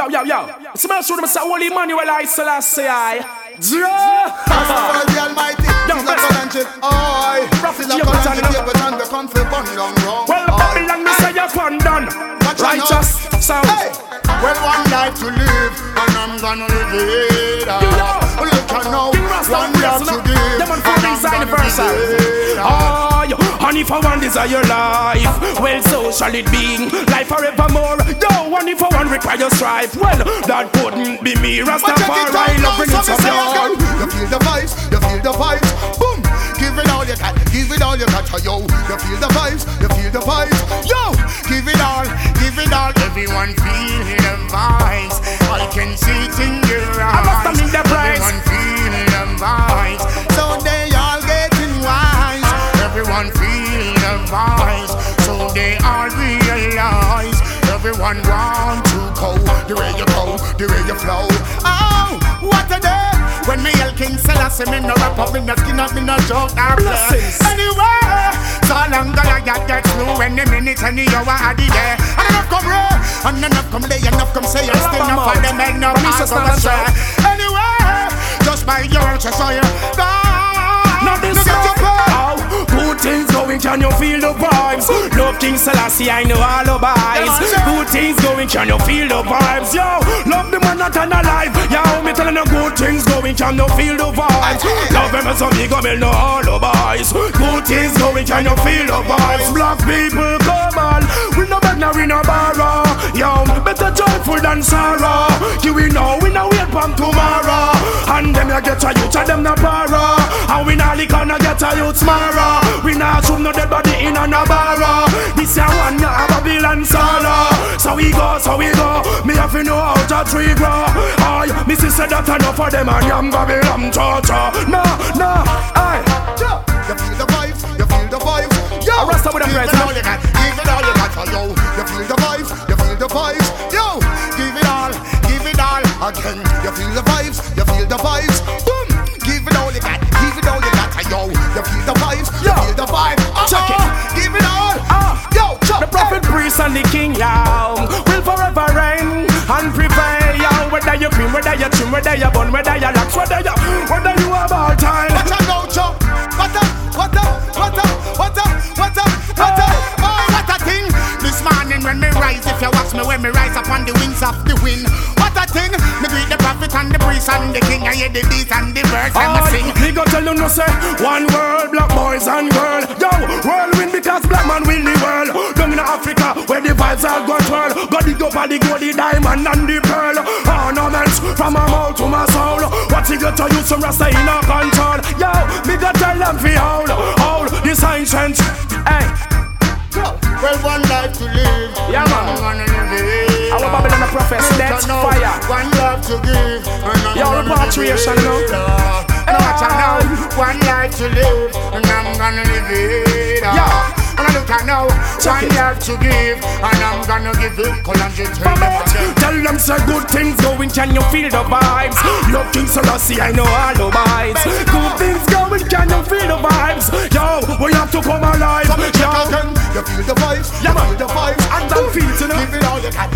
Yo. Smash through them, say, Holy Emmanuel, I Selassie, I. the Almighty. Well, the Babylon, me say you're done. Righteous sound. Well, one life to live, and I'm gonna live it. Look, I know one life to give, and I'm gonna live it. And if I want desire life, well, so shall it be. Life forevermore. Yo, and if I want require strife, well, that couldn't be me. Rastafari, love bringing some joy. You feel the vibes, boom. Give it all you got, yo. You feel the vibes, yo. Give it all. Everyone feel the vibes. I can see it in your eyes. Everyone feel the vibes, so they all getting wise. Everyone feel the vibes, so they all realize. Everyone want to go the way you go, the way you flow. Oh, what a day! When me yell King Selassie, me no rap up, me no skin up, me no joke, I play. Anyway, so long gonna get through any minute, any hour, I did there. And enough come raw, and enough come lay, enough come say, and still enough for them, make no pass on the stray. Anyway, just by your chest, so you go. Now this is how good things going, can you feel the vibes? Love King Selassie, I know all the vibes. Good things going, can you feel the vibes? Yo, love the man that and alive. Yo, me telling you good things going, can you feel the vibes? Love them as a big me know all the vibes. Good things going, can you feel the vibes? Black people, come on, we no beg, now we no borrow. Yo, better joyful than sorrow. You we know we no wait from tomorrow. And them you get a youth, and them no borrow. And we not gonna get a youth tomorrow. We not shoot no dead body in a barrow. This year one year a Babylon solo. So we go. Me have to know how to tree grow. Aye, me sister that enough for them and yam Babylon cha-cha. No, aye. You feel the vibes, yo. I rest up with them friends, give it all you got, yo. You feel the vibes, yo. Give it all again. You feel the vibes, boom. Give it all you got, yo. You feel the vibes, Check it. Give it all, yo. The prophet, priest, and the king, yo, will forever reign and prevail, yo. Whether you cream, whether you trim, whether you bun, whether you lax, whether you about time. Watch out, go, chop. What a thing. This morning when me rise, if you watch me when me rise upon the wings of the wind. What a thing. Me greet the prophet and the priest and the king. I hear the beat and the birds and me sing. Me go tell you no say, one world, black boys and girl. Yo, whirlwind because black man will the world. Down in Africa where the vibes are going twirl. Got the gold, the gold, the diamond and the pearl. Ornaments from my mouth to my soul. What you got to use some rasta in our control. Yo, me go tell them fi hold this ancient. Hey. Well, one life to live. Yeah, man. I'm gonna live it. Our Babylon the prophets, that's fire. One love to give. Yo, repatriation, no? One life to live, and I'm gonna live it. Yeah. And I look at now, one life to give, and I'm gonna give it. Tell them say good things going, can you feel the vibes? Love King Selassie, I know all the vibes. Good things going, can you feel the vibes? Yo, we have to come alive. You feel the vibes, yeah, man. the vibes, and then feel it, you know? Give it all you got,